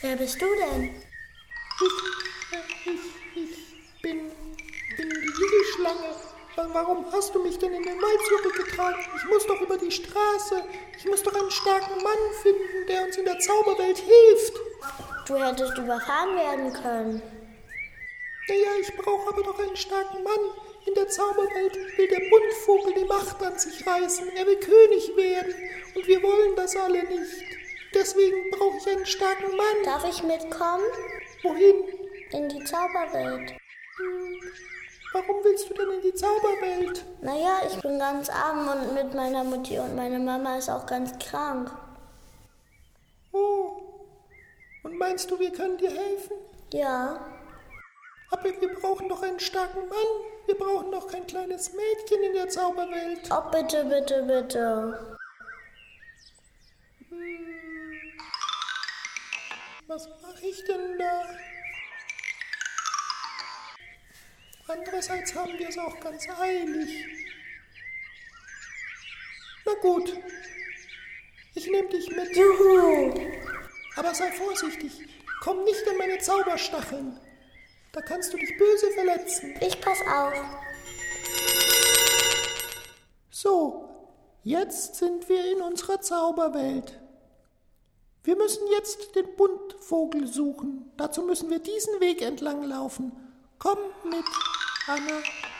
Wer bist du denn? Ich bin die Wiegelschlange. Warum hast du mich denn in den Wald zurückgetragen? Ich muss doch über die Straße. Ich muss doch einen starken Mann finden, der uns in der Zauberwelt hilft. Du hättest überfahren werden können. Naja, ich brauche aber doch einen starken Mann. In der Zauberwelt will der Buntvogel die Macht an sich reißen. Er will König werden. Und wir wollen das alle nicht. Deswegen brauche ich einen starken Mann. Darf ich mitkommen? Wohin? In die Zauberwelt. Warum willst du denn in die Zauberwelt? Naja, ich bin ganz arm und mit meiner Mutti und meine Mama ist auch ganz krank. Oh. Und meinst du, wir können dir helfen? Ja. Aber wir brauchen doch einen starken Mann. Wir brauchen doch kein kleines Mädchen in der Zauberwelt. Oh, bitte, bitte, bitte. Was mache ich denn da? Andererseits haben wir es auch ganz eilig. Na gut, ich nehme dich mit. Juhu! Aber sei vorsichtig, komm nicht an meine Zauberstacheln. Da kannst du dich böse verletzen. Ich pass auf. So, jetzt sind wir in unserer Zauberwelt. Wir müssen jetzt den Buntvogel suchen. Dazu müssen wir diesen Weg entlang laufen. Komm mit, Anna.